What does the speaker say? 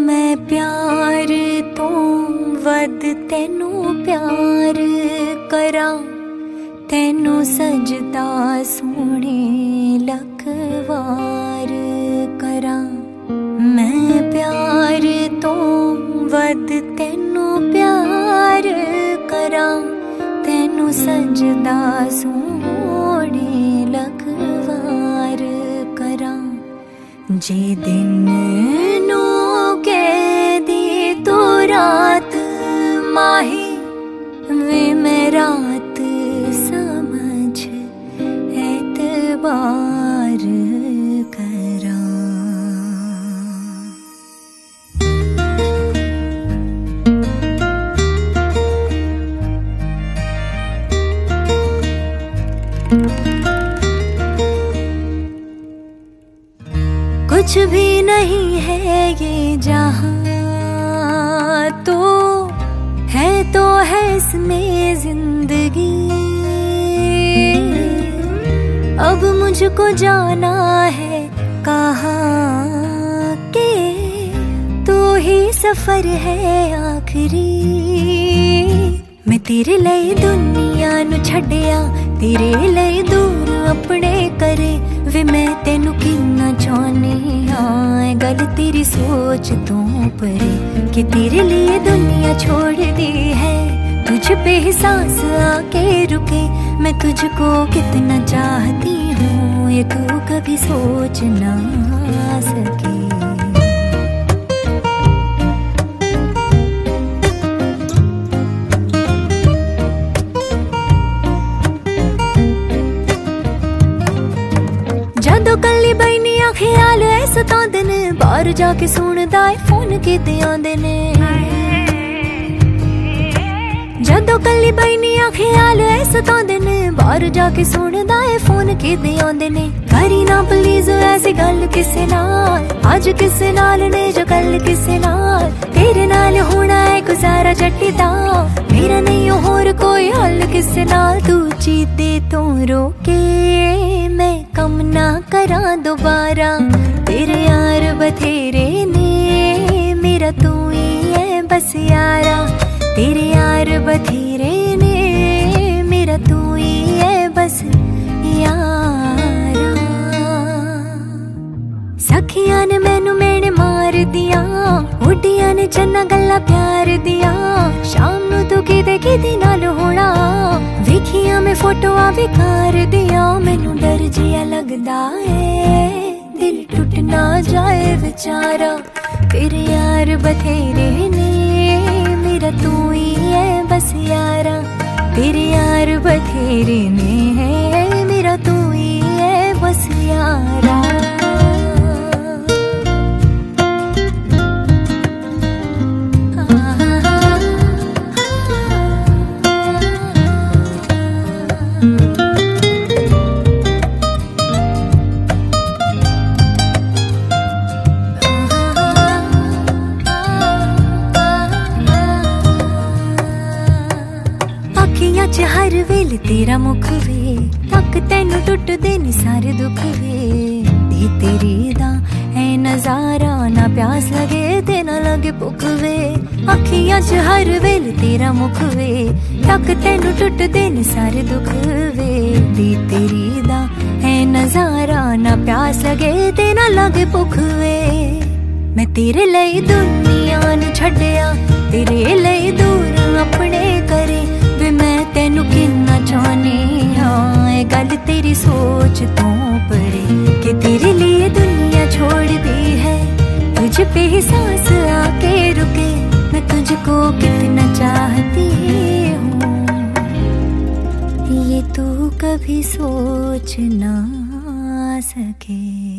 मैं प्यार तो वद तेनू प्यार करा, तेनू सजदा सोने लख वार करा। मैं प्यार तो वद तेनू प्यार करा, तेनू सजदा सोने लख वार करा। जे दिन नू कैदी तो रात माही वे मैं रात समझ एतबार करा। कुछ भी नहीं है ये जहां, तो है इसमें जिंदगी। अब मुझको जाना है कहाँ के, तो ही सफर है आखिरी। मैं तेरे लिए दुनिया नू छड्डिया, तेरे लिए दूर अपने करे वे मैं तेनू किन्ना चाहनी हाँ। गल तेरी सोच तो परे कि तेरे लिए दुनिया छोड़ दी है। तुझ पे ही सांस आके रुके, मैं तुझको कितना चाहती हूँ ये तू कभी सोच ना सके। जदों कल्ली बैनिया ख्याल ऐ सतांदे ने, बाहर जाके सुनदा है फोन किते आंदे ने। जदों कल्ली बैनिया ख्याल ऐ सतांदे ने, बाहर जाके सुनदा है फोन किते आंदे ने। करी ना प्लीज ऐसी गल किसे नाल, अज किसे नाल ने जो कल किसे नाल। तेरे नाल होना है गुजारा जट्टी दा, मेरा नहीं होर कोई हल किसे नाल। तू चीते तो रोके मैं कम ना करा दोबारा, तेरे यार बथेरे ने मेरा तू ही है बस यारा। तेरे यार बथेरे ने मेरा तू ही है बस यारा। सखियां ने मैनू मेने मार दिया, उड्डियां ने चन्ना गल्ला प्यार दिया। शाम नू तू किदे नाल होना, वेखियां मैं फोटोआं बेकार दिया। मैनू डर जिया लगदा है दिल टूट ना जाए बेचारा। तेरे यार बथेरे ने मेरा तू ही है बस यारा। तेरे यार बथेरे ने मेरा तू ही है बस यारा। अखियां च हर वेल तेरा मुख वे, तक तेनू टुटदे नी सारे दुख वे। दी तेरी दा है नजारा, ना प्यास लगे ते ना लगे भुख वे। अखियां च हर वेल तेरा मुख वे, तक तेनू टुटदे नी सारे दुख वे। दी तेरी दा है नजारा, ना प्यास लगे ते ना लगे भुख वे। मैं तेरे लिए दुनिया नू छड्डिया, तेरे लिए दूर अपने करे वे मैं तेनू किन्ना चाहनी हाँ। ये गल तेरी सोच तो परे कि तेरे लिए दुनिया छोड़ दी है। तुझ पे ही सांस आके रुके, मैं तुझको कितना चाहती हूँ ये तू कभी सोच ना सके।